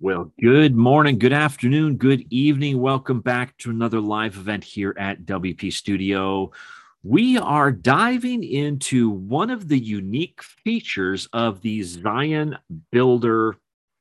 Well, good morning, good afternoon, good evening. Welcome back to another live event here at WP Studio. We are diving into one of the unique features of the Zion Builder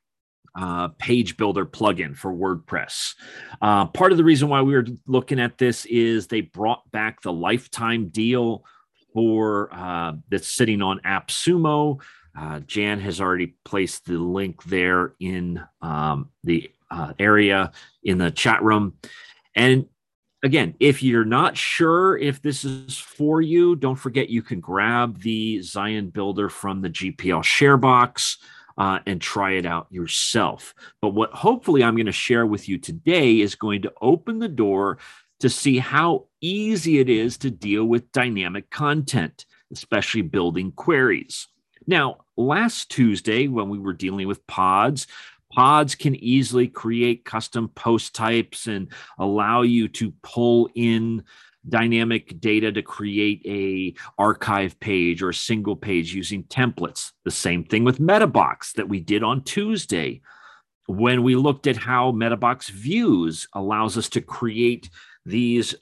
page builder plugin for WordPress. Part of the reason why we were looking at this is they brought back the lifetime deal for that's sitting on AppSumo. Jan has already placed the link there in the area in the chat room. And again, if you're not sure if this is for you, don't forget you can grab the Zion Builder from the GPL share box and try it out yourself. But what hopefully I'm going to share with you today is going to open the door to see how easy it is to deal with dynamic content, especially building queries. Now, last Tuesday, when we were dealing with pods can easily create custom post types and allow you to pull in dynamic data to create a archive page or a single page using templates. The same thing with Metabox that we did on Tuesday when we looked at how Metabox Views allows us to create these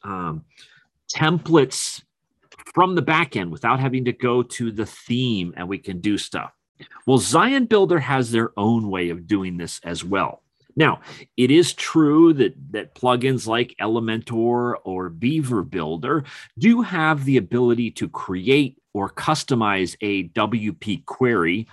templates from the back end without having to go to the theme, and we can do stuff. Well, Zion Builder has their own way of doing this as well. Now, it is true that plugins like Elementor or Beaver Builder do have the ability to create or customize a WP query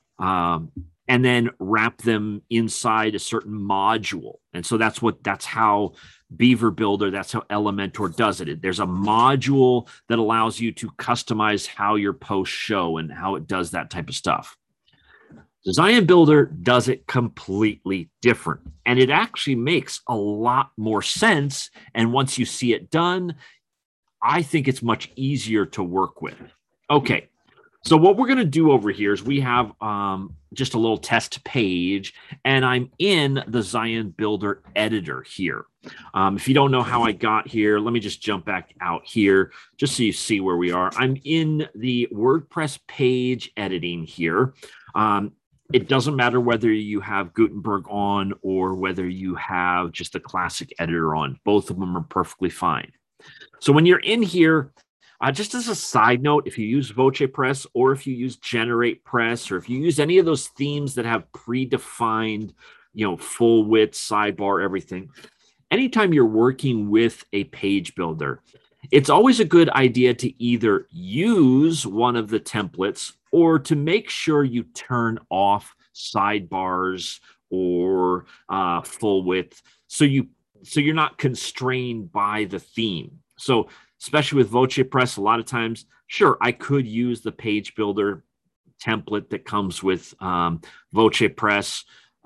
and then wrap them inside a certain module. And so that's how Beaver Builder, that's how Elementor does it. There's a module that allows you to customize how your posts show and how it does that type of stuff. Zion Builder does it completely different, and it actually makes a lot more sense. And once you see it done, I think it's much easier to work with. Okay, so what we're going to do over here is we have just a little test page, and I'm in the Zion Builder editor here. If you don't know how I got here, let me just jump back out here just so you see where we are. I'm in the WordPress page editing here. It doesn't matter whether you have Gutenberg on or whether you have just the classic editor on. Both of them are perfectly fine. So when you're in here, just as a side note, if you use VocePress or if you use GeneratePress or if you use any of those themes that have predefined, full width, sidebar, everything, anytime you're working with a page builder, it's always a good idea to either use one of the templates or to make sure you turn off sidebars or full width so you're not constrained by the theme. So especially with VocePress, a lot of times, sure, I could use the page builder template that comes with VocePress.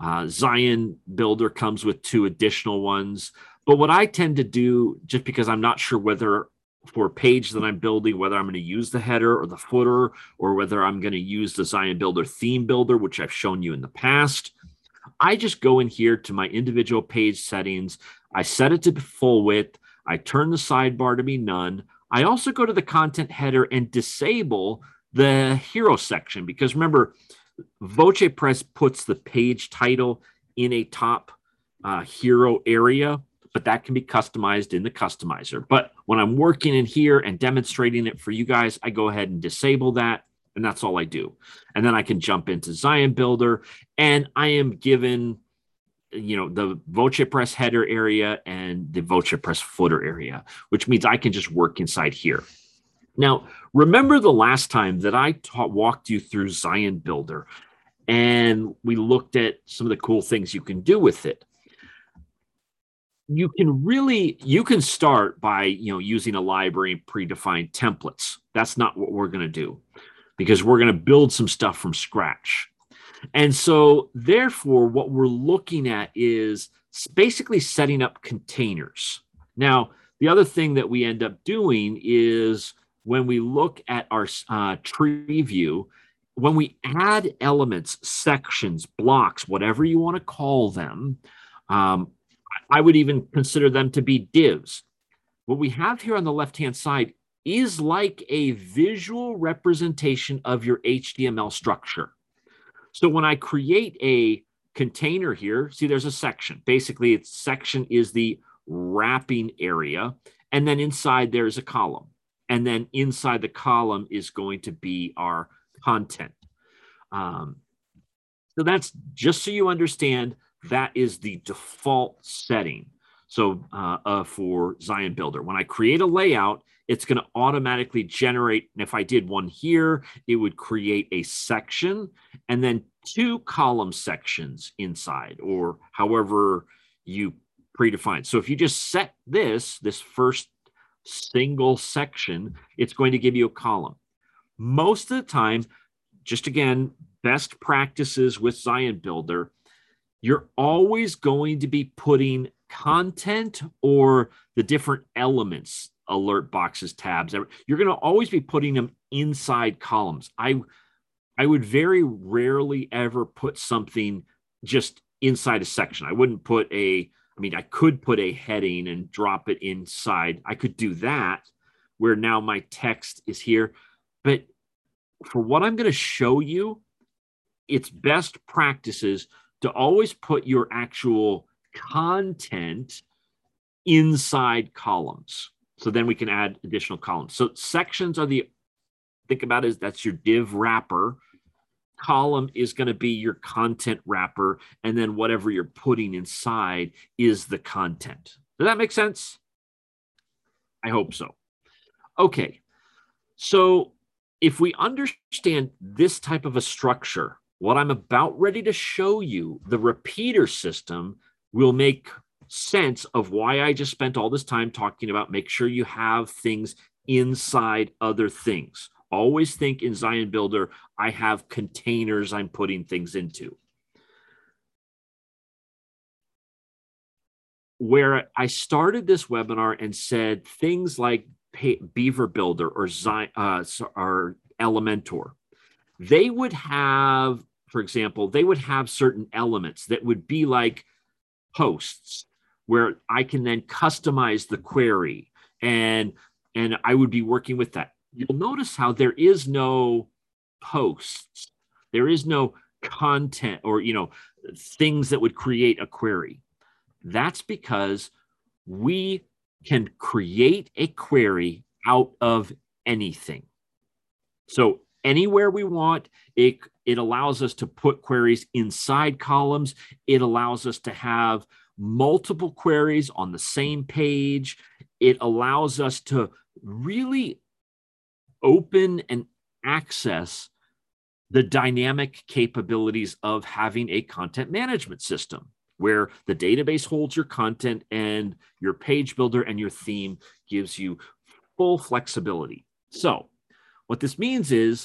Zion Builder comes with 2 additional ones. But what I tend to do, just because I'm not sure whether for a page that I'm building, whether I'm going to use the header or the footer, or whether I'm going to use the Zion Builder theme builder, which I've shown you in the past, I just go in here to my individual page settings. I set it to full width. I turn the sidebar to be none. I also go to the content header and disable the hero section, because remember, VocePress puts the page title in a top hero area, but that can be customized in the customizer. But when I'm working in here and demonstrating it for you guys, I go ahead and disable that, and that's all I do. And then I can jump into Zion Builder, and I am given, the VocePress header area and the VocePress footer area, which means I can just work inside here. Now, remember the last time that I walked you through Zion Builder, and we looked at some of the cool things you can do with it. You can start by, using a library and predefined templates. That's not what we're going to do, because we're going to build some stuff from scratch. And so therefore, what we're looking at is basically setting up containers. Now, the other thing that we end up doing is when we look at our tree view, when we add elements, sections, blocks, whatever you want to call them, I would even consider them to be divs. What we have here on the left-hand side is like a visual representation of your HTML structure. So when I create a container here, see there's a section. Basically, its section is the wrapping area. And then inside there's a column. And then inside the column is going to be our content. So that's just so you understand, that is the default setting. So for Zion Builder, when I create a layout, it's going to automatically generate. And if I did one here, it would create a section and then 2 column sections inside, or however you predefine. So if you just set this first single section, it's going to give you a column. Most of the time, just again, best practices with Zion Builder, you're always going to be putting content or the different elements, alert boxes, tabs, you're going to always be putting them inside columns. I would very rarely ever put something just inside a section. I wouldn't put I could put a heading and drop it inside. I could do that where now my text is here. But for what I'm going to show you, it's best practices to always put your actual content inside columns. So then we can add additional columns. So sections are think about it as that's your div wrapper. Column is going to be your content wrapper. And then whatever you're putting inside is the content. Does that make sense? I hope so. Okay. So if we understand this type of a structure, what I'm about ready to show you, the repeater system, will make sense of why I just spent all this time talking about make sure you have things inside other things. Always think in Zion Builder, I have containers I'm putting things into. Where I started this webinar and said things like Beaver Builder or Elementor, they would have, for example, they would have certain elements that would be like posts where I can then customize the query and I would be working with that. You'll notice how there is no posts. There is no content or, things that would create a query. That's because we can create a query out of anything. So anywhere we want, it allows us to put queries inside columns. It allows us to have multiple queries on the same page. It allows us to really open and access the dynamic capabilities of having a content management system where the database holds your content and your page builder and your theme gives you full flexibility. So what this means is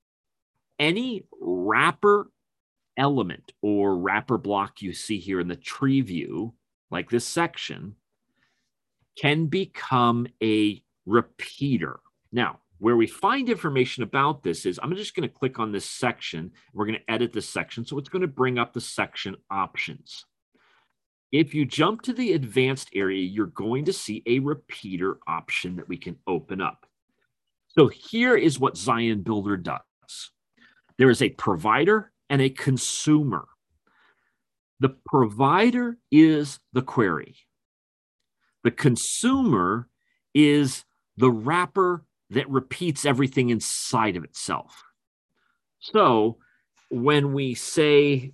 any wrapper element or wrapper block you see here in the tree view, like this section, can become a repeater. Now, where we find information about this is I'm just going to click on this section. We're going to edit this section. So it's going to bring up the section options. If you jump to the advanced area, you're going to see a repeater option that we can open up. So here is what Zion Builder does. There is a provider and a consumer. The provider is the query. The consumer is the wrapper that repeats everything inside of itself. So when we say,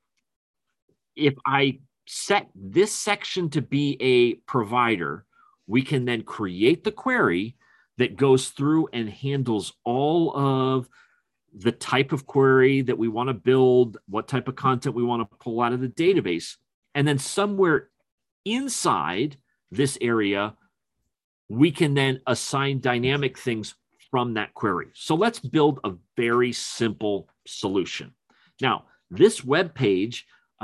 if I set this section to be a provider, we can then create the query that goes through and handles all of the type of query that we want to build, what type of content we want to pull out of the database. And then somewhere inside this area, we can then assign dynamic things from that query. So let's build a very simple solution. Now, this web page,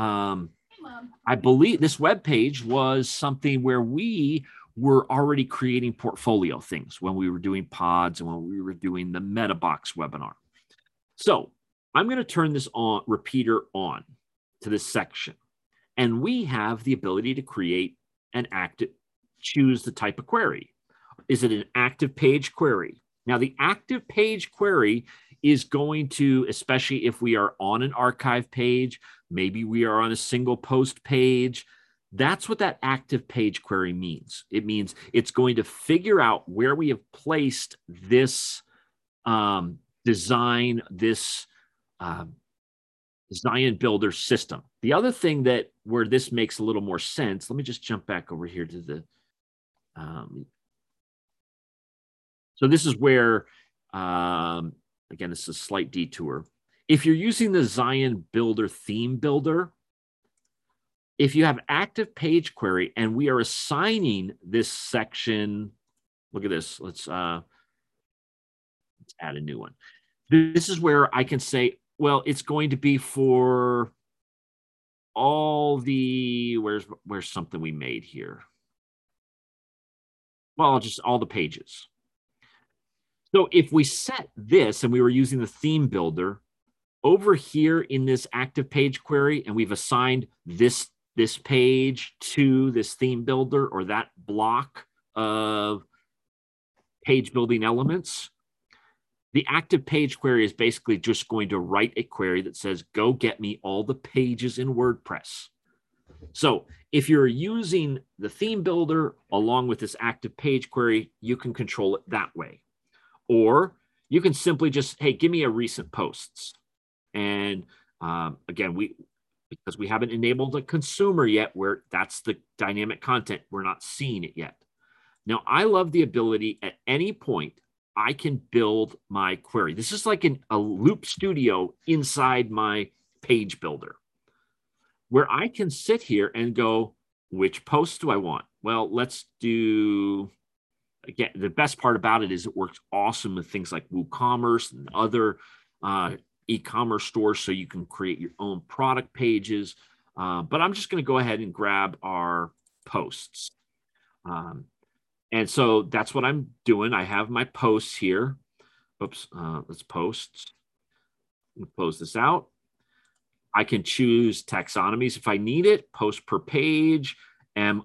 I believe this web page was something where we were already creating portfolio things when we were doing pods and when we were doing the MetaBox webinar. So I'm going to turn this repeater on to this section. And we have the ability to create an active, choose the type of query. Is it an active page query? Now, the active page query is going to, especially if we are on an archive page, maybe we are on a single post page. That's what that active page query means. It means it's going to figure out where we have placed this design, this Zion Builder system. The other thing that where this makes a little more sense, let me just jump back over here to the, so this is where, again, this is a slight detour. If you're using the Zion Builder theme builder, if you have active page query and we are assigning this section, look at this, let's add a new one. This is where I can say, well, it's going to be for all the, where's something we made here? Well, just all the pages. So if we set this and we were using the theme builder over here in this active page query, and we've assigned this page to this theme builder or that block of page building elements, the active page query is basically just going to write a query that says, go get me all the pages in WordPress. So if you're using the theme builder along with this active page query, you can control it that way. Or you can simply just, hey, give me a recent posts. And again, because we haven't enabled a consumer yet, where that's the dynamic content, we're not seeing it yet. Now, I love the ability at any point I can build my query. This is like a Loop Studio inside my page builder, where I can sit here and go, which post do I want? Well, let's do, again, the best part about it is it works awesome with things like WooCommerce and other e-commerce stores, so you can create your own product pages. But I'm just going to go ahead and grab our posts. And so that's what I'm doing. I have my posts here. Oops, let's posts. Close this out. I can choose taxonomies if I need it. Post per page. How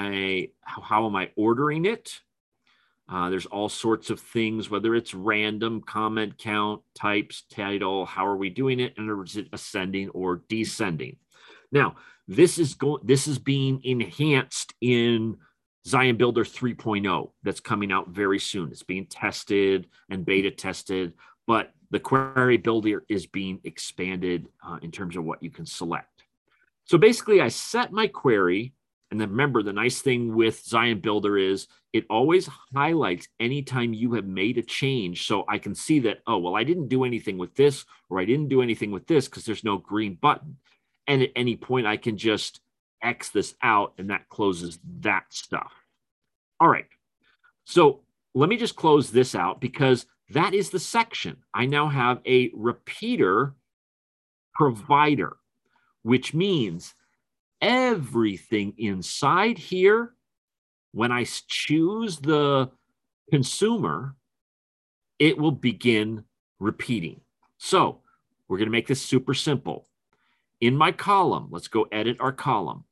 am I ordering it? There's all sorts of things, whether it's random, comment count, types, title, how are we doing it, and is it ascending or descending? Now, this is being enhanced in Zion Builder 3.0 that's coming out very soon. It's being tested and beta tested, but the query builder is being expanded in terms of what you can select. So basically, I set my query. And then remember, the nice thing with Zion Builder is it always highlights anytime you have made a change. So I can see that, oh, well, I didn't do anything with this, or I didn't do anything with this because there's no green button. And at any point, I can just X this out, and that closes that stuff. All right. So let me just close this out because that is the section. I now have a repeater provider, which means everything inside here, when I choose the consumer, it will begin repeating. So we're going to make this super simple. In my column, let's go edit our column.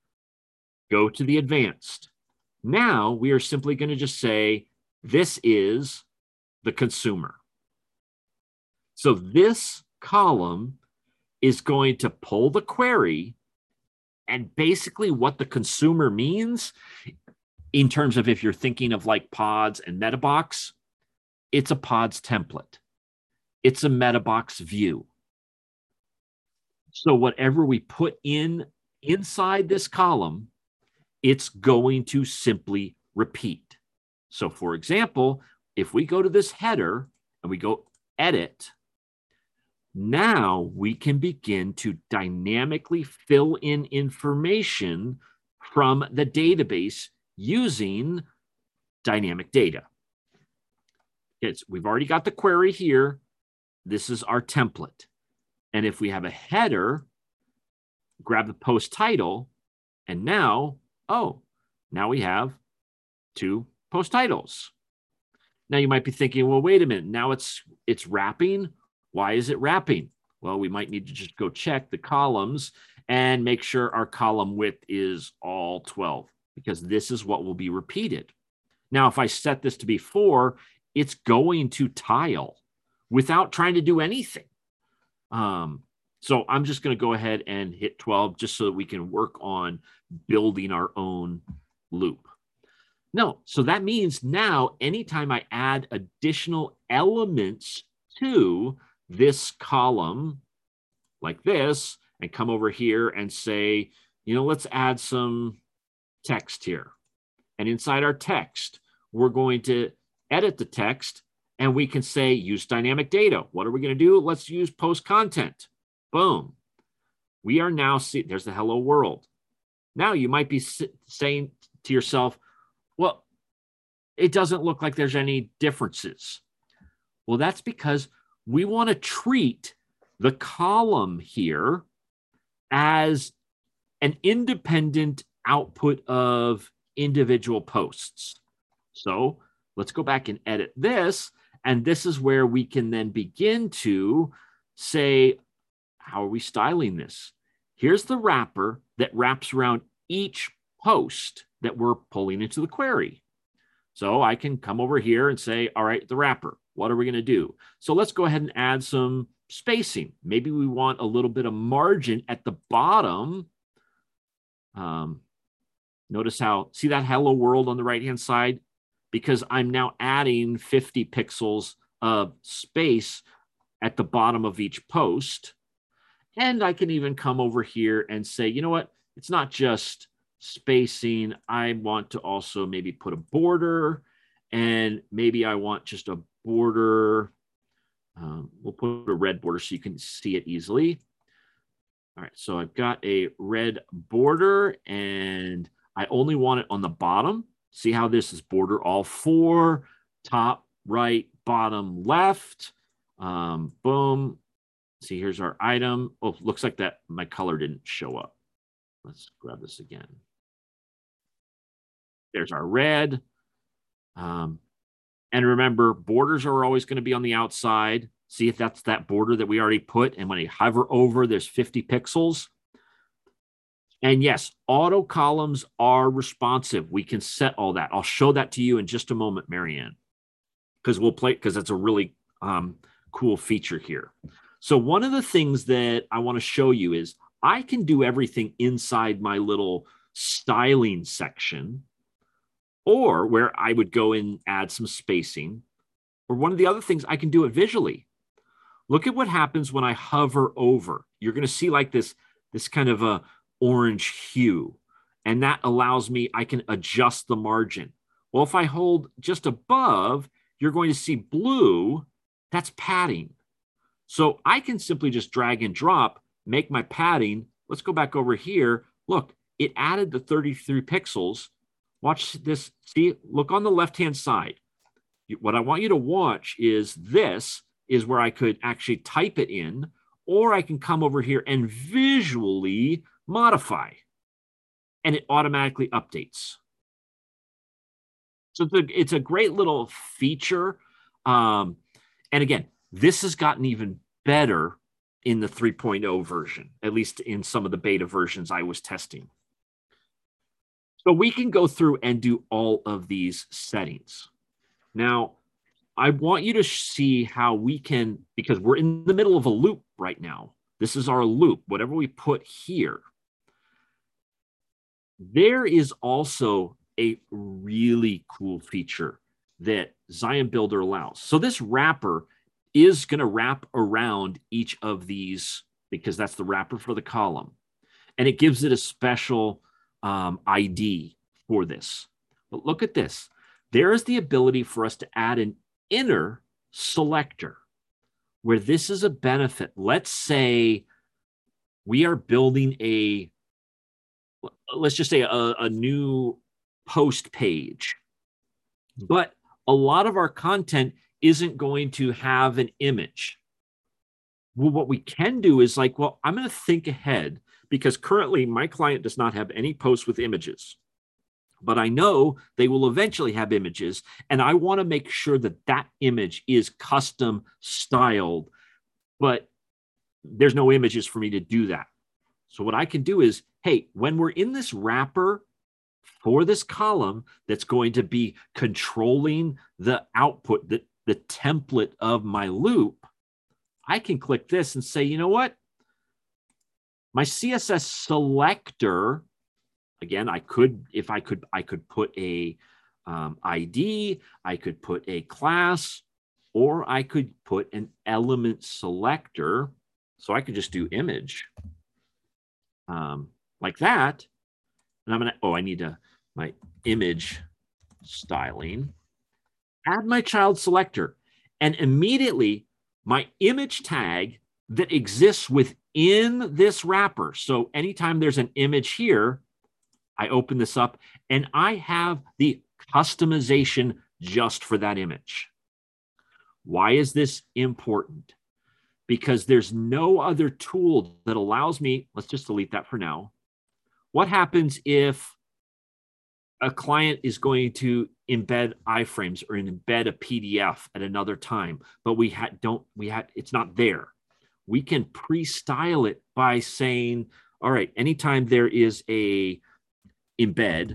Go to the advanced. Now we are simply going to just say, this is the consumer. So this column is going to pull the query, and basically what the consumer means in terms of if you're thinking of like pods and MetaBox, it's a pods template. It's a MetaBox view. So whatever we put inside this column, it's going to simply repeat. So for example, if we go to this header and we go edit, now we can begin to dynamically fill in information from the database using dynamic data. We've already got the query here. This is our template. And if we have a header, grab the post title, and now we have two post titles. Now you might be thinking, well, wait a minute, now it's wrapping. Why is it wrapping? Well, we might need to just go check the columns and make sure our column width is all 12, because this is what will be repeated. Now, if I set this to be 4, it's going to tile without trying to do anything. So I'm just going to go ahead and hit 12 just so that we can work on building our own loop. No, so that means now anytime I add additional elements to this column like this and come over here and say, let's add some text here. And inside our text, we're going to edit the text and we can say use dynamic data. What are we going to do? Let's use post content. Boom. We are now seeing, there's the hello world. Now you might be saying to yourself, well, it doesn't look like there's any differences. Well, that's because we want to treat the column here as an independent output of individual posts. So let's go back and edit this. And this is where we can then begin to say, how are we styling this? Here's the wrapper that wraps around each post that we're pulling into the query. So I can come over here and say, all right, the wrapper, what are we going to do? So let's go ahead and add some spacing. Maybe we want a little bit of margin at the bottom. Notice how, see that hello world on the right-hand side? Because I'm now adding 50 pixels of space at the bottom of each post. And I can even come over here and say, you know what? It's not just spacing. I want to also maybe put a border, and maybe I want just a border. We'll put a red border so you can see it easily. All right, so I've got a red border and I only want it on the bottom. See how this is border all four, top, right, bottom, left. Boom. See, here's our item. Oh, looks like that my color didn't show up. Let's grab this again. There's our red. And remember, borders are always going to be on the outside. See if that's that border that we already put. And when I hover over, there's 50 pixels. And yes, auto columns are responsive. We can set all that. I'll show that to you in just a moment, Marianne, because it's a really cool feature here. So one of the things that I want to show you is I can do everything inside my little styling section, or where I would go and add some spacing, or one of the other things, I can do it visually. Look at what happens when I hover over. You're going to see like this kind of a orange hue, and that allows me, I can adjust the margin. Well, if I hold just above, you're going to see blue. That's padding. So I can simply just drag and drop, make my padding. Let's go back over here. Look, it added the 33 pixels. Watch this. See, look on the left-hand side. What I want you to watch is this is where I could actually type it in, or I can come over here and visually modify, and it automatically updates. So it's a great little feature. And again, this has gotten even better in the 3.0 version, at least in some of the beta versions I was testing. So we can go through and do all of these settings. Now, I want you to see how we can, because we're in the middle of a loop right now. This is our loop, whatever we put here. There is also a really cool feature that Zion Builder allows. So this wrapper is going to wrap around each of these, because that's the wrapper for the column. And it gives it a special ID for this. But look at this. There is the ability for us to add an inner selector, where this is a benefit. Let's say we are building let's just say a new post page, but a lot of our content isn't going to have an image. Well, what we can do is like, well, I'm going to think ahead, because currently my client does not have any posts with images, but I know they will eventually have images, and I want to make sure that that image is custom styled, but there's no images for me to do that. So what I can do is, hey, when we're in this wrapper for this column that's going to be controlling the output, the template of my loop, I can click this and say, you know what? My CSS selector, again, I could put a ID, I could put a class, or I could put an element selector. So I could just do image like that. And I'm going to, I need my image styling, add my child selector, and immediately my image tag that exists within this wrapper. So anytime there's an image here, I open this up and I have the customization just for that image. Why is this important? Because there's no other tool that allows me, let's just delete that for now. What happens if a client is going to embed iframes or embed a PDF at another time, but it's not there? We can pre-style it by saying, all right, anytime there is a embed,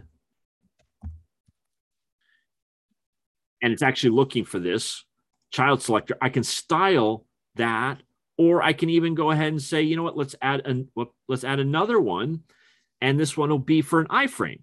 and it's actually looking for this child selector, I can style that, or I can even go ahead and say, you know what, let's add another one, and this one will be for an iframe.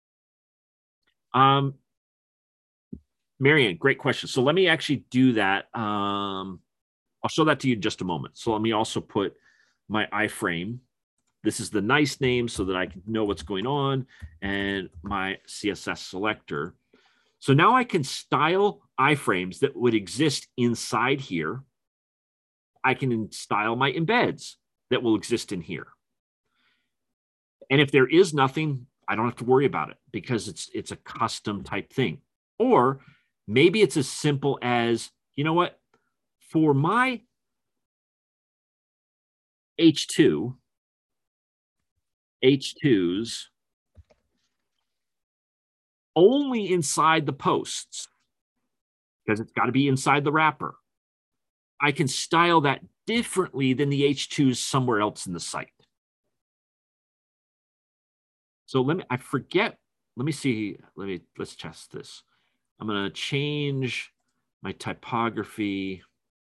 Marianne, great question. So let me actually do that. I'll show that to you in just a moment. So let me also put my iframe. This is the nice name so that I can know what's going on, and my CSS selector. So now I can style iframes that would exist inside here. I can style my embeds that will exist in here. And if there is nothing, I don't have to worry about it because it's a custom type thing. Or maybe it's as simple as, you know what, for my H2, H2s only inside the posts, because it's got to be inside the wrapper. I can style that differently than the H2s somewhere else in the site. So let's test this. I'm going to change my typography.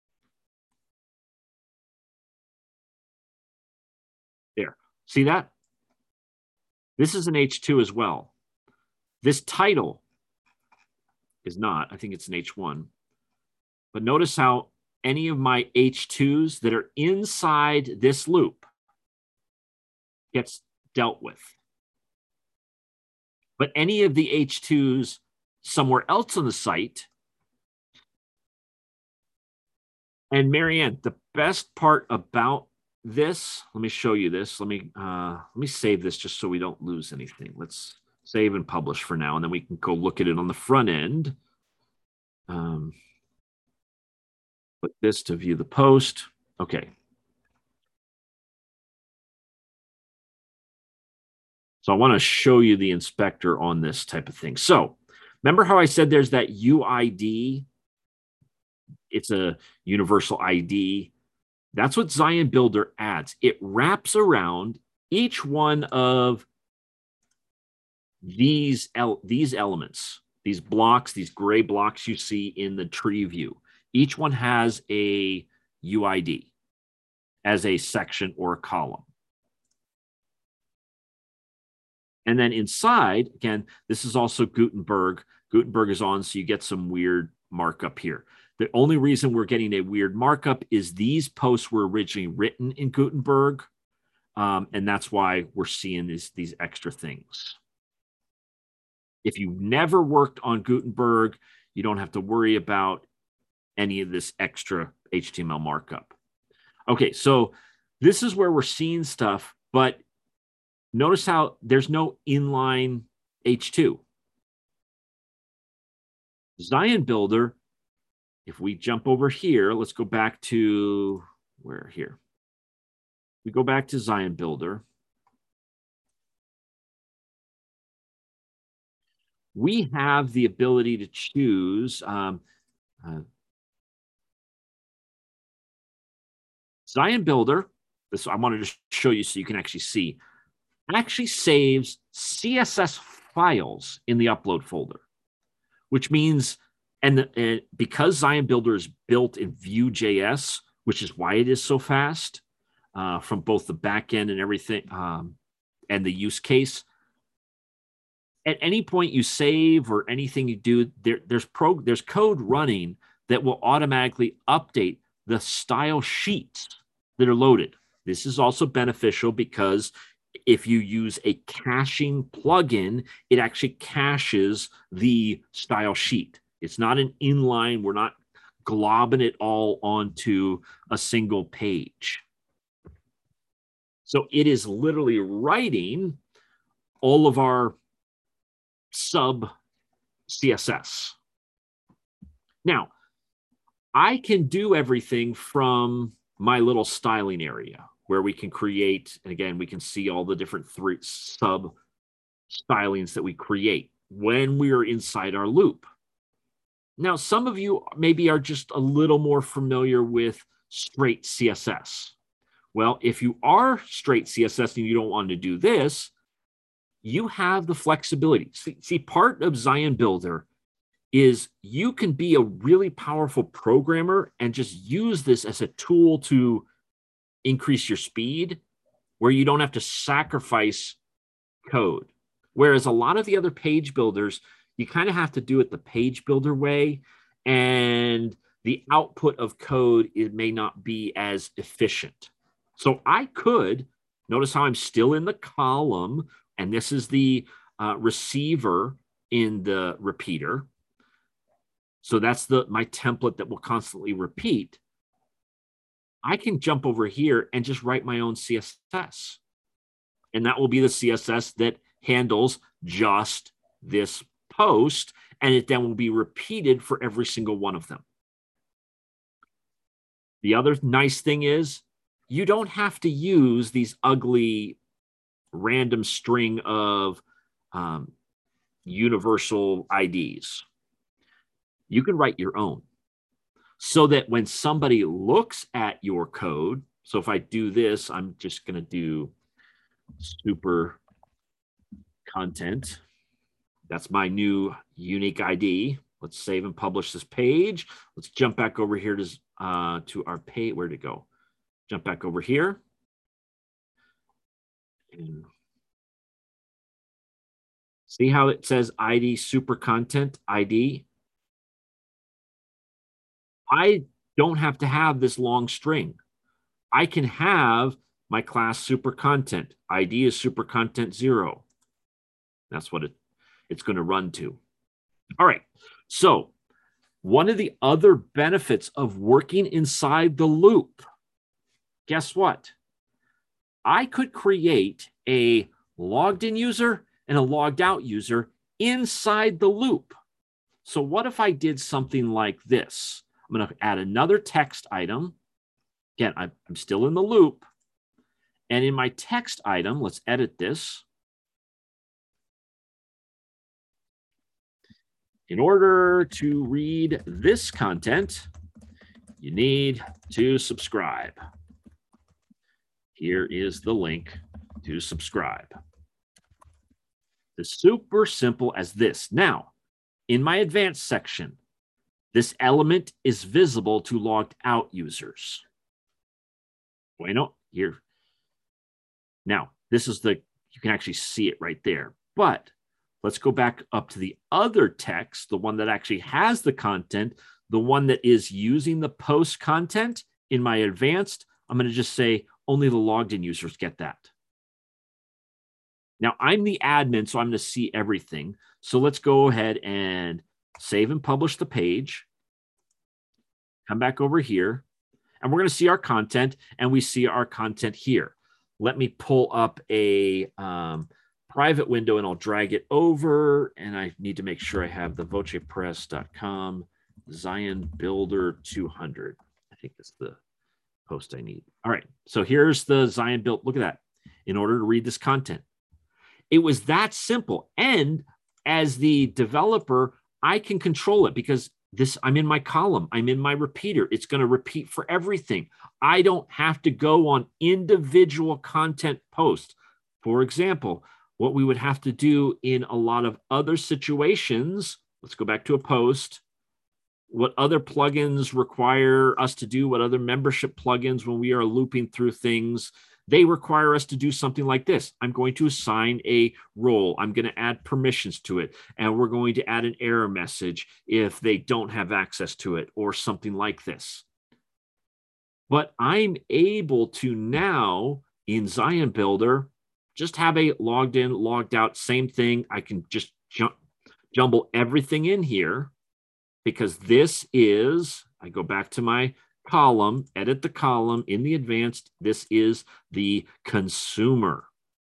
There. See that? This is an H2 as well. This title is not. I think it's an H1. But notice how any of my H2s that are inside this loop gets dealt with. But any of the H2s somewhere else on the site. And Marianne, the best part about this, let me show you this. Let me save this just so we don't lose anything. Let's save and publish for now, and then we can go look at it on the front end. Put this to view the post. Okay. So I want to show you the inspector on this type of thing. So remember how I said there's that UID? It's a universal ID. That's what Zion Builder adds. It wraps around each one of these elements, these blocks, these gray blocks you see in the tree view. Each one has a UID as a section or a column. And then inside, again, this is also Gutenberg. Gutenberg is on, so you get some weird markup here. The only reason we're getting a weird markup is these posts were originally written in Gutenberg, and that's why we're seeing these extra things. If you've never worked on Gutenberg, you don't have to worry about any of this extra HTML markup. Okay, so this is where we're seeing stuff, but notice how there's no inline H2. Zion Builder, if we jump over here, let's go back to where here. We go back to Zion Builder. We have the ability to choose Zion Builder. This I wanted to show you so you can actually see. It actually saves CSS files in the upload folder, which means, and because Zion Builder is built in Vue.js, which is why it is so fast from both the back end and everything and the use case. At any point you save or anything you do, there's code running that will automatically update the style sheets that are loaded. This is also beneficial because if you use a caching plugin, it actually caches the style sheet. It's not an inline. We're not globbing it all onto a single page. So it is literally writing all of our sub CSS. Now, I can do everything from my little styling area where we can create, and again, we can see all the different three sub stylings that we create when we are inside our loop. Now, some of you maybe are just a little more familiar with straight CSS. Well, if you are straight CSS and you don't want to do this, you have the flexibility. See, part of Zion Builder is you can be a really powerful programmer and just use this as a tool to increase your speed where you don't have to sacrifice code. Whereas a lot of the other page builders, you kind of have to do it the page builder way, and the output of code, it may not be as efficient. So I could, notice how I'm still in the column, and this is the receiver in the repeater. So that's my template that will constantly repeat. I can jump over here and just write my own CSS. And that will be the CSS that handles just this post, and it then will be repeated for every single one of them. The other nice thing is you don't have to use these ugly random string of universal IDs. You can write your own so that when somebody looks at your code, so if I do this, I'm just going to do super content. That's my new unique ID. Let's save and publish this page. Let's jump back over here to our page. Where'd it go? Jump back over here. And see how it says ID super content ID? I don't have to have this long string. I can have my class super content. ID is super content 0. That's what it's going to run to. All right. So one of the other benefits of working inside the loop, guess what? I could create a logged in user and a logged out user inside the loop. So what if I did something like this? I'm going to add another text item. Again, I'm still in the loop. And in my text item, let's edit this. In order to read this content, you need to subscribe. Here is the link to subscribe. It's super simple as this. Now, in my advanced section, this element is visible to logged out users. Bueno, here. Now, this is you can actually see it right there. But let's go back up to the other text, the one that actually has the content, the one that is using the post content. In my advanced, I'm going to just say only the logged in users get that. Now, I'm the admin, so I'm going to see everything. So let's go ahead and save and publish the page. Come back over here, and we're going to see our content, and we see our content here. Let me pull up a private window, and I'll drag it over, and I need to make sure I have the vocepress.com Zion Builder 200. I think that's the post I need. All right, so here's the Zion Build. Look at that. In order to read this content, it was that simple. And as the developer, I can control it because I'm in my column. I'm in my repeater. It's going to repeat for everything. I don't have to go on individual content posts. For example, what we would have to do in a lot of other situations, let's go back to a post. what other plugins require us to do, what other membership plugins, when we are looping through things, they require us to do something like this. I'm going to assign a role. I'm going to add permissions to it. And we're going to add an error message if they don't have access to it or something like this. But I'm able to now in Zion Builder just have a logged in, logged out, same thing. I can just jumble everything in here because this is, I go back to my column, edit the column in the advanced. This is the consumer.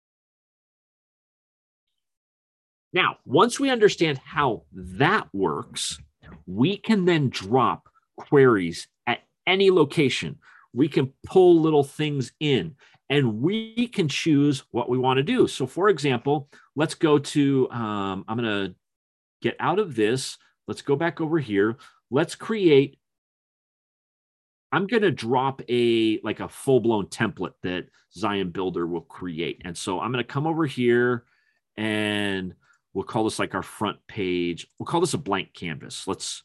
Now, once we understand how that works, we can then drop queries at any location. We can pull little things in and we can choose what we want to do. So for example, let's go to, I'm going to get out of this. Let's go back over here. Let's create, I'm going to drop like a full-blown template that Zion Builder will create. And so I'm going to come over here and we'll call this like our front page. We'll call this a blank canvas. Let's,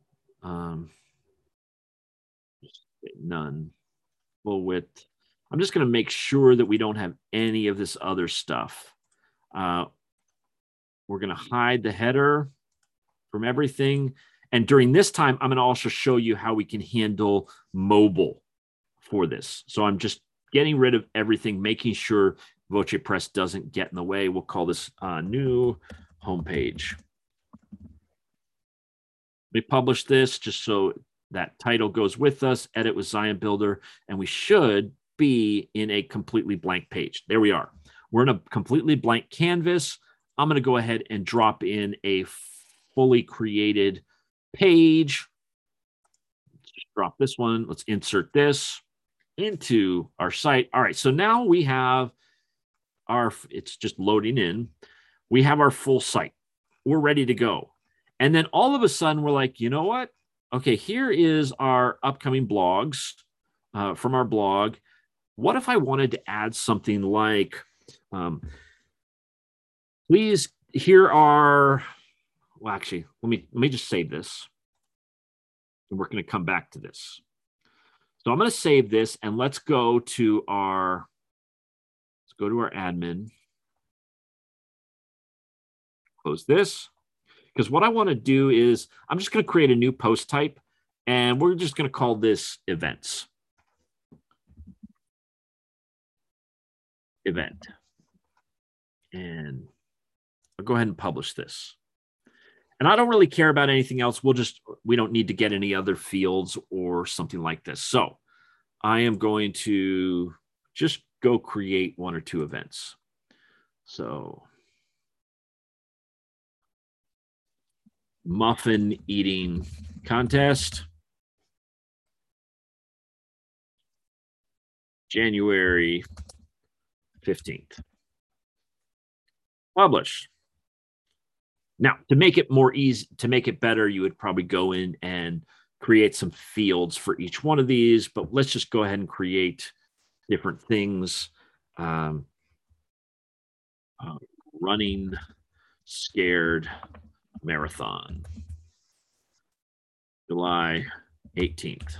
none, full width. I'm just going to make sure that we don't have any of this other stuff. We're going to hide the header from everything. And during this time, I'm going to also show you how we can handle mobile for this. So I'm just getting rid of everything, making sure VocePress doesn't get in the way. We'll call this new homepage. We publish this just so that title goes with us, edit with Zion Builder, and we should be in a completely blank page. There we are. We're in a completely blank canvas. I'm going to go ahead and drop in a fully created page. Let's just drop this one. Let's insert this into our site. All right, so now we have our, it's just loading in. We have our full site. We're ready to go. And then all of a sudden we're like, you know what? Okay, here is our upcoming blogs from our blog. What if I wanted to add something like, please, here are, well, actually, let me just save this. And we're going to come back to this. So I'm going to save this and let's go to our admin. Close this. Because what I want to do is I'm just going to create a new post type and we're just going to call this events. Event. And I'll go ahead and publish this. And I don't really care about anything else. We don't need to get any other fields or something like this. So I am going to just go create one or two events. So muffin eating contest, January 15th. Publish. Now, to make it more easy, to make it better, you would probably go in and create some fields for each one of these, but let's just go ahead and create different things. Running scared marathon, July 18th.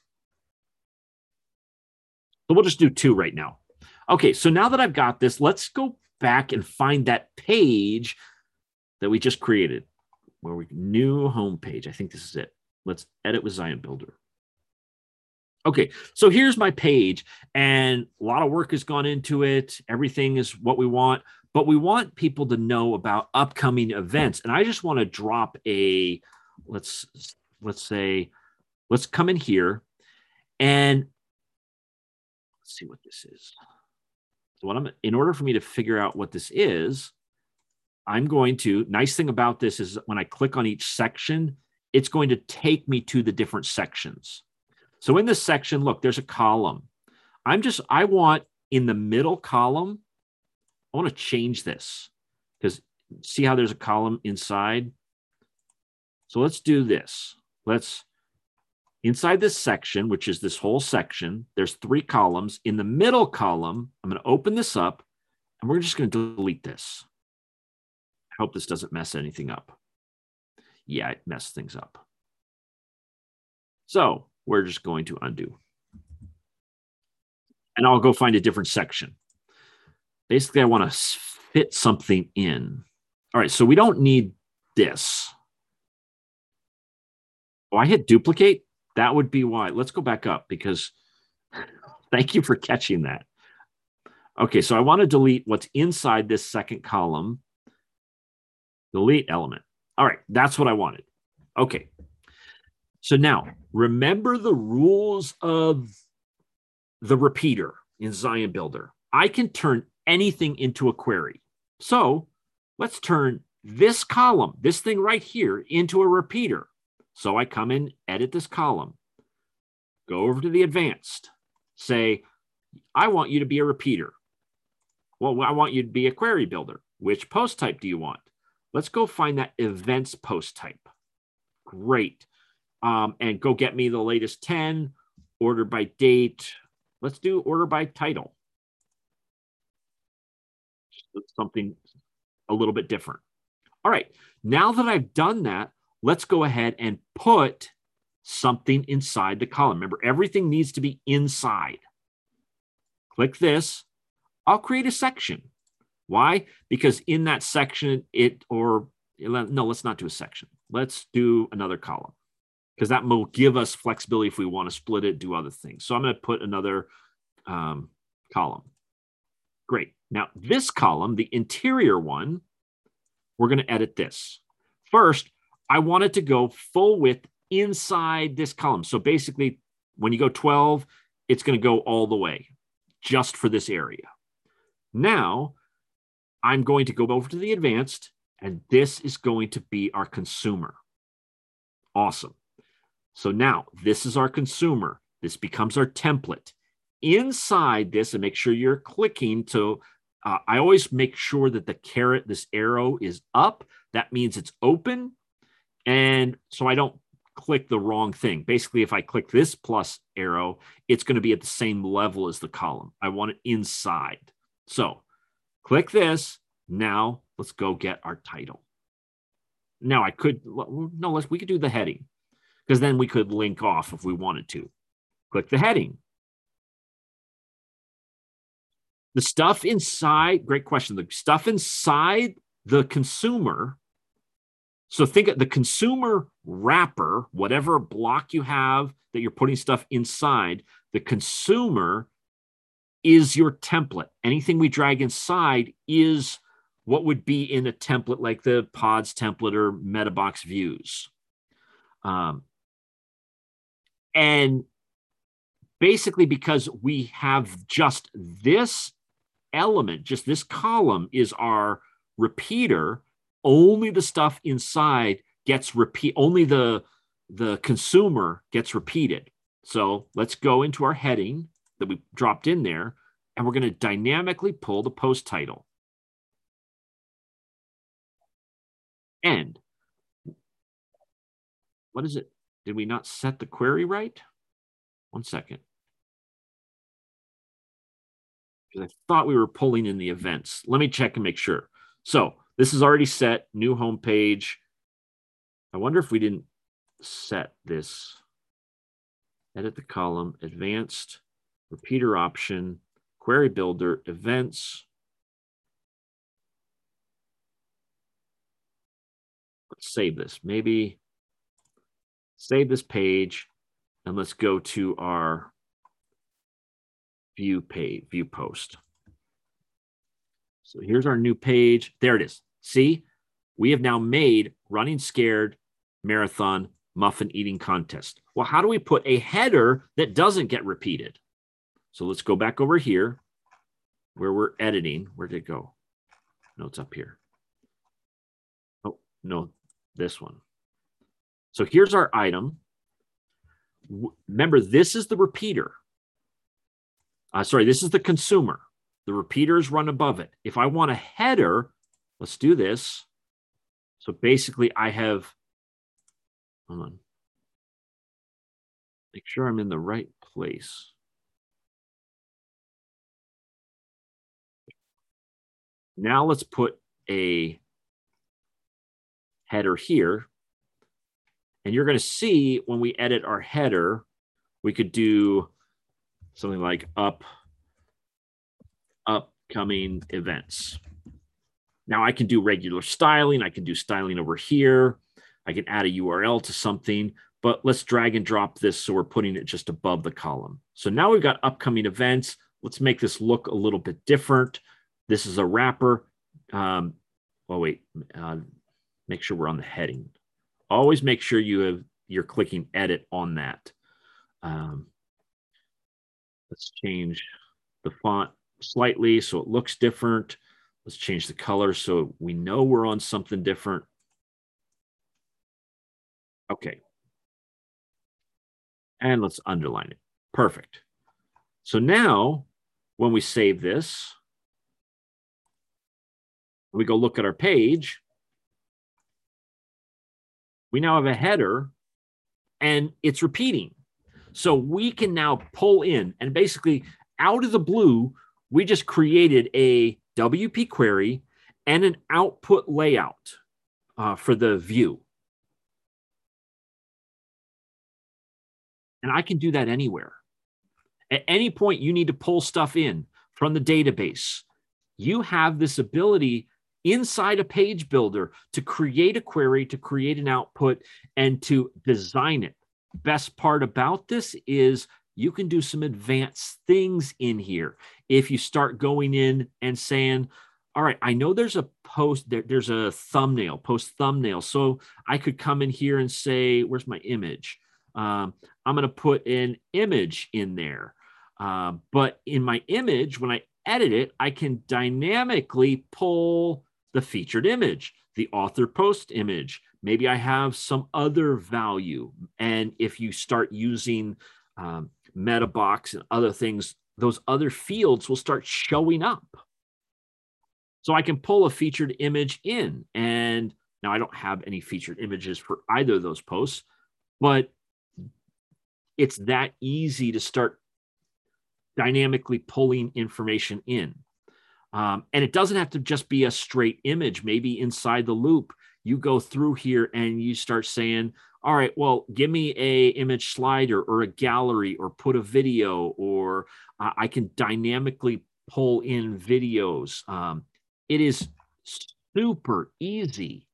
So we'll just do two right now. Okay, so now that I've got this, let's go back and find that page that we just created, where we new homepage. I think this is it. Let's edit with Zion Builder. Okay, so here's my page, and a lot of work has gone into it. Everything is what we want, but we want people to know about upcoming events. And I just want to drop a, let's say, let's come in here and let's see what this is. So in order for me to figure out what this is, I'm going to, nice thing about this is when I click on each section, it's going to take me to the different sections. So in this section, look, there's a column. I want in the middle column, I want to change this because see how there's a column inside? So let's do this. Inside this section, which is this whole section, there's 3 columns. In the middle column, I'm going to open this up and we're just going to delete this. I hope this doesn't mess anything up. Yeah, it messed things up. So we're just going to undo. And I'll go find a different section. Basically, I want to fit something in. All right, so we don't need this. Oh, I hit duplicate? That would be why. Let's go back up because thank you for catching that. Okay, so I want to delete what's inside this second column. Delete element. All right, that's what I wanted. Okay. So now, remember the rules of the repeater in Zion Builder. I can turn anything into a query. So let's turn this column, this thing right here, into a repeater. So I come in, edit this column, go over to the advanced, say, I want you to be a repeater. Well, I want you to be a query builder. Which post type do you want? Let's go find that events post type. Great. And go get me the latest 10, order by date. Let's do order by title. Something a little bit different. All right. Now that I've done that, let's go ahead and put something inside the column. Remember, everything needs to be inside. Click this. I'll create a section. Why? Because in that section, no, let's not do a section. Let's do another column because that will give us flexibility if we want to split it, do other things. So I'm going to put another column. Great. Now, this column, the interior one, we're going to edit this. First, I want it to go full width inside this column. So basically, when you go 12, it's going to go all the way just for this area. Now, I'm going to go over to the advanced, and this is going to be our consumer. Awesome. So now this is our consumer. This becomes our template. Inside this, and make sure you're clicking to, I always make sure that the caret, this arrow is up. That means it's open. And so I don't click the wrong thing. Basically, if I click this plus arrow, it's going to be at the same level as the column. I want it inside. So click this. Now let's go get our title. Now we could do the heading because then we could link off if we wanted to. Click the heading. The stuff inside, great question. The stuff inside the consumer. So think of the consumer wrapper, whatever block you have that you're putting stuff inside, the consumer is your template. Anything we drag inside is what would be in a template like the pods template or MetaBox views. And basically, because we have just this element, just this column is our repeater, only the stuff inside gets only the consumer gets repeated. So let's go into our heading that we dropped in there, and we're going to dynamically pull the post title. And what is it? Did we not set the query right? 1 second. Because I thought we were pulling in the events. Let me check and make sure. So this is already set, new home page. I wonder if we didn't set this. Edit the column, advanced, repeater option, query builder, events. Let's save this. Maybe save this page, and let's go to our view page, view post. So here's our new page. There it is. See, we have now made Running Scared Marathon Muffin Eating Contest. Well, how do we put a header that doesn't get repeated? So let's go back over here where we're editing. Where did it go? No, it's up here. Oh, no, this one. So here's our item. Remember, this is the repeater. This is the consumer. The repeater is run above it. If I want a header, let's do this. So basically I have, hold on. Make sure I'm in the right place. Now let's put a header here. And you're going to see when we edit our header, we could do something like upcoming events. Now I can do regular styling. I can do styling over here. I can add a URL to something, but let's drag and drop this so we're putting it just above the column. So now we've got upcoming events. Let's make this look a little bit different. This is a wrapper. Make sure we're on the heading. Always make sure you're clicking edit on that. Let's change the font slightly so it looks different. Let's change the color so we know we're on something different. Okay. And let's underline it. Perfect. So now when we save this, we go look at our page, we now have a header and it's repeating. So we can now pull in, and basically out of the blue, we just created a WP query and an output layout for the view. And I can do that anywhere. At any point you need to pull stuff in from the database, you have this ability inside a page builder to create a query, to create an output, and to design it. Best part about this is you can do some advanced things in here. If you start going in and saying, all right, I know there's a post, there's a thumbnail, post thumbnail. So I could come in here and say, where's my image? I'm going to put an image in there. But in my image, when I edit it, I can dynamically pull the featured image, the author post image. Maybe I have some other value. And if you start using MetaBox and other things, those other fields will start showing up. So I can pull a featured image in. And now I don't have any featured images for either of those posts, but it's that easy to start dynamically pulling information in. And it doesn't have to just be a straight image. Maybe inside the loop, you go through here and you start saying, all right, well, give me a image slider or a gallery or put a video, or I can dynamically pull in videos. It is super easy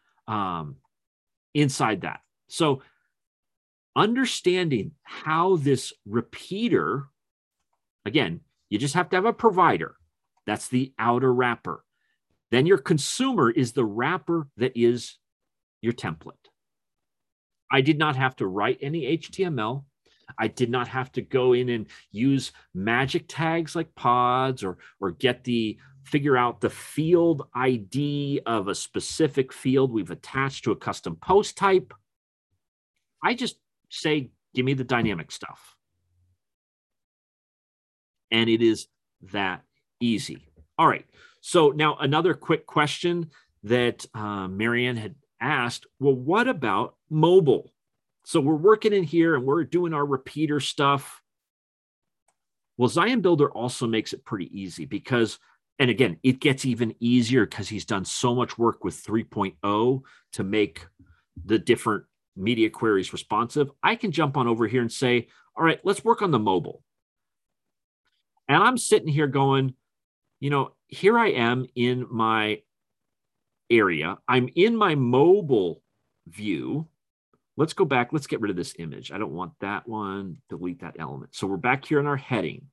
inside that. So understanding how this repeater, again, you just have to have a provider. That's the outer wrapper. Then your consumer is the wrapper that is your template. I did not have to write any HTML. I did not have to go in and use magic tags like pods or figure out the field ID of a specific field we've attached to a custom post type. I just say, give me the dynamic stuff. And it is that easy. All right. So now another quick question that Marianne had asked, well, what about mobile? So we're working in here and we're doing our repeater stuff. Well, Zion Builder also makes it pretty easy because, and again, it gets even easier because he's done so much work with 3.0 to make the different media queries responsive. I can jump on over here and say, all right, let's work on the mobile. And I'm sitting here going, here I am in my area. I'm in my mobile view. Let's go back. Let's get rid of this image. I don't want that one. Delete that element. So we're back here in our heading.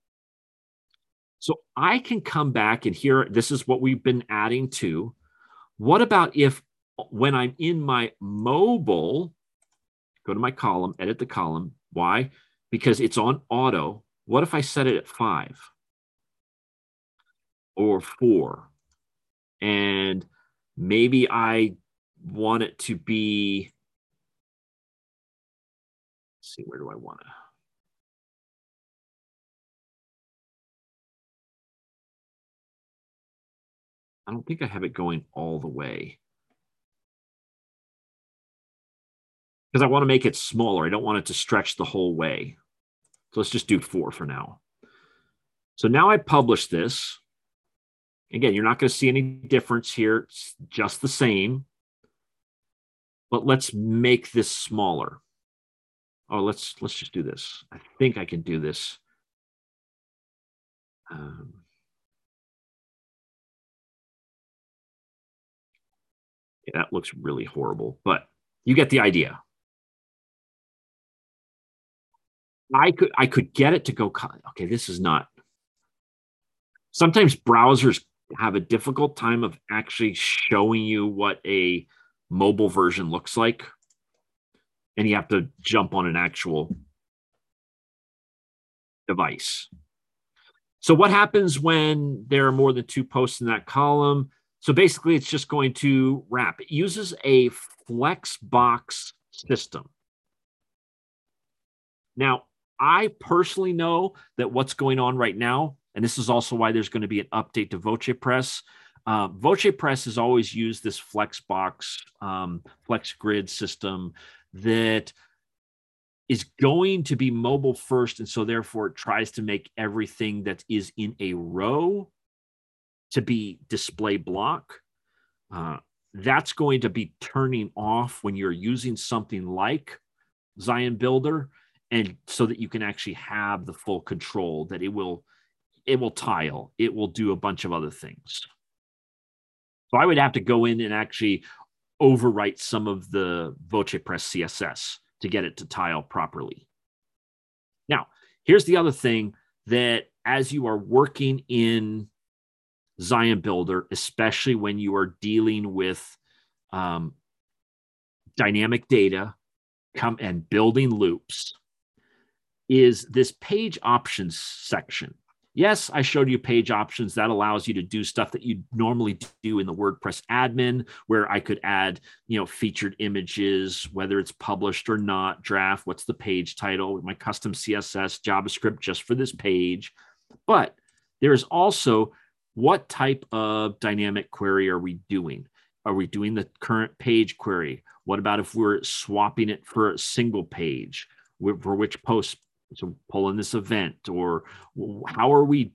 So I can come back and here, this is what we've been adding to. What about if when I'm in my mobile, go to my column, edit the column. Why? Because it's on auto. What if I set it at 5 or 4? And maybe I want it to be, let's see, where do I want to? I don't think I have it going all the way. Because I want to make it smaller. I don't want it to stretch the whole way. So let's just do 4 for now. So now I publish this. Again, you're not going to see any difference here. It's just the same. but let's make this smaller. Oh, let's just do this. I think I can do this. Yeah, that looks really horrible, but you get the idea. I could get it to go. Okay, this is not. Sometimes browsers have a difficult time of actually showing you what a mobile version looks like, and you have to jump on an actual device. So what happens when there are more than two posts in that column? So basically, it's just going to wrap. It uses a Flexbox system. Now, I personally know that what's going on right now, and this is also why there's going to be an update to VocePress. VocePress has always used this Flexbox, FlexGrid system that is going to be mobile first. And so therefore it tries to make everything that is in a row to be display block. That's going to be turning off when you're using something like Zion Builder, and so that you can actually have the full control that it will tile, it will do a bunch of other things. So I would have to go in and actually overwrite some of the VocePress CSS to get it to tile properly. Now, here's the other thing, that as you are working in Zion Builder, especially when you are dealing with dynamic data and building loops, is this page options section. Yes, I showed you page options. That allows you to do stuff that you normally do in the WordPress admin, where I could add, featured images, whether it's published or not, draft, what's the page title, my custom CSS, JavaScript just for this page. But there's also, what type of dynamic query are we doing? Are we doing the current page query? What about if we're swapping it for a single page? For which post? So pull in this event, or how are we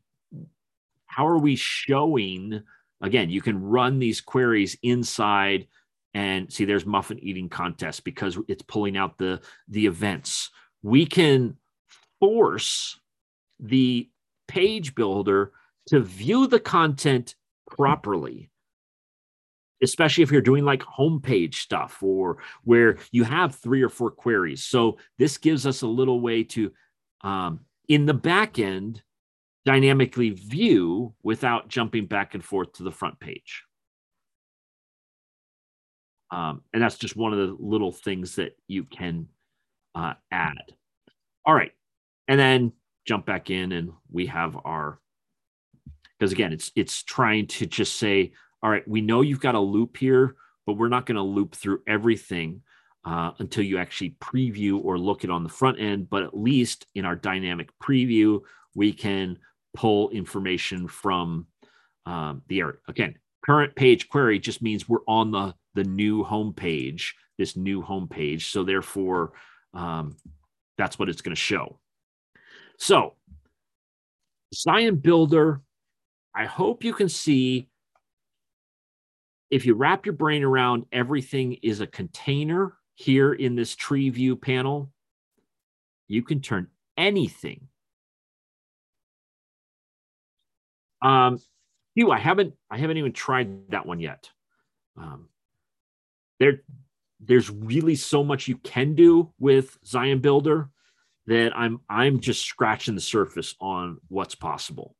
showing? Again, you can run these queries inside and see there's muffin eating contest because it's pulling out the events. We can force the page builder to view the content properly, especially if you're doing like homepage stuff or where you have 3 or 4 queries. So this gives us a little way to, in the back end, dynamically view without jumping back and forth to the front page. And that's just one of the little things that you can add. All right. And then jump back in and we have our, because again, it's trying to just say, all right, we know you've got a loop here, but we're not going to loop through everything until you actually preview or look it on the front end. But at least in our dynamic preview, we can pull information from the area. Again, current page query just means we're on the new home page, this new home page. So therefore, that's what it's going to show. So Zion Builder, I hope you can see, if you wrap your brain around everything is a container here in this tree view panel, you can turn anything. I haven't even tried that one yet. There's really so much you can do with Zion Builder that I'm just scratching the surface on what's possible.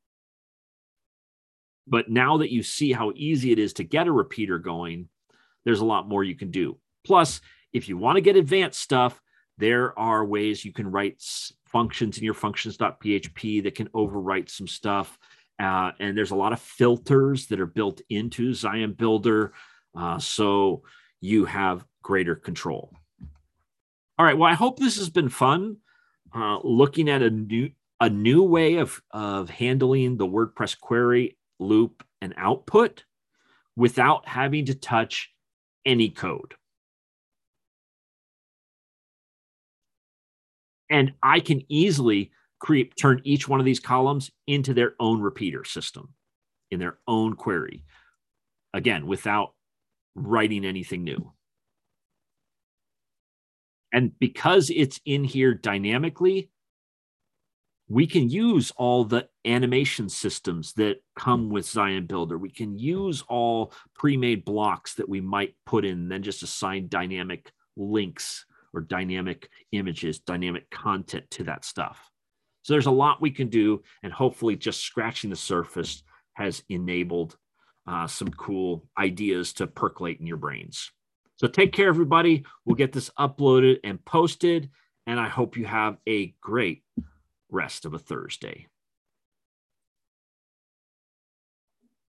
But now that you see how easy it is to get a repeater going, there's a lot more you can do. Plus, if you want to get advanced stuff, there are ways you can write functions in your functions.php that can overwrite some stuff. And there's a lot of filters that are built into Zion Builder. So you have greater control. All right. Well, I hope this has been fun. Looking at a new way of handling the WordPress query, loop, and output without having to touch any code. And I can easily turn each one of these columns into their own repeater system in their own query. Again, without writing anything new. And because it's in here dynamically, we can use all the animation systems that come with Zion Builder. We can use all pre-made blocks that we might put in, and then just assign dynamic links or dynamic images, dynamic content to that stuff. So there's a lot we can do, and hopefully just scratching the surface has enabled some cool ideas to percolate in your brains. So take care, everybody. We'll get this uploaded and posted, and I hope you have a great rest of a Thursday.